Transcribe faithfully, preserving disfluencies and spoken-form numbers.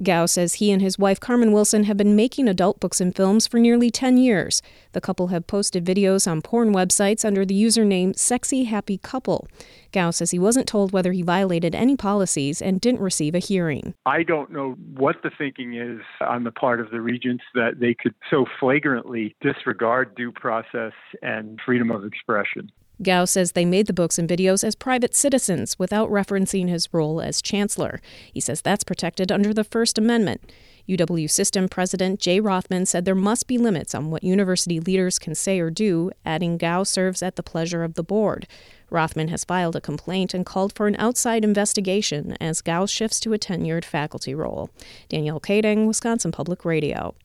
Gao says he and his wife Carmen Wilson have been making adult books and films for nearly ten years. The couple have posted videos on porn websites under the username Sexy Happy Couple. Gao says he wasn't told whether he violated any policies and didn't receive a hearing. I don't know what the thinking is on the part of the regents that they could so flagrantly disregard due process and freedom of expression. Gao says they made the books and videos as private citizens without referencing his role as chancellor. He says that's protected under the First Amendment. U W System President Jay Rothman said there must be limits on what university leaders can say or do, adding Gao serves at the pleasure of the board. Rothman has filed a complaint and called for an outside investigation as Gao shifts to a tenured faculty role. Danielle Kading, Wisconsin Public Radio.